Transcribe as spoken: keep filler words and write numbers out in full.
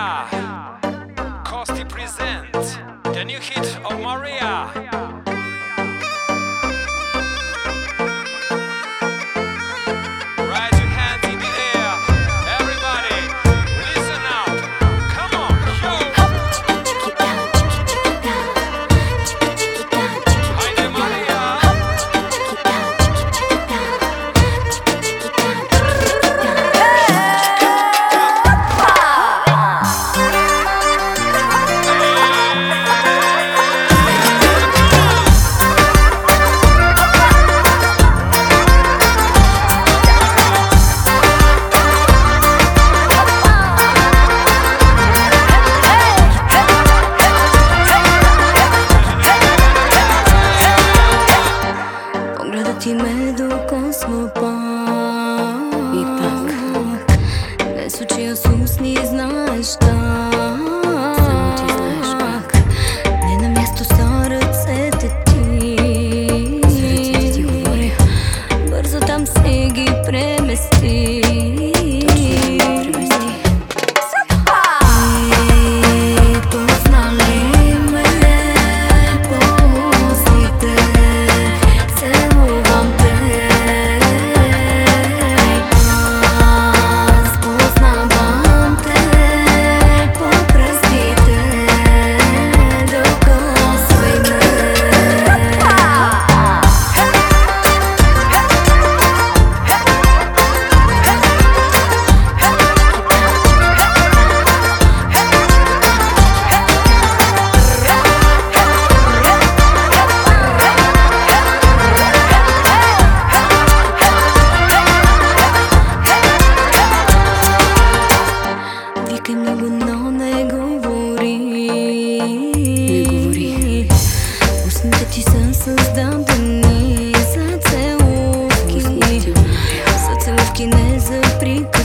Maria. Costi present the new hit of Maria. Raise your hands in the air, everybody. Listen up. Come on, yo. Haydi Maria. Ti me dokosmo pak Ipak ne случая с усни, знаеш как. Само ти знаеш как. Не на място са ръцете ти. С ръцете ти говоря. Бързо там се ги премести. Викай много, но не говори. Не говори. Устните ти са създадени за целувки. За целувки, не за приказки.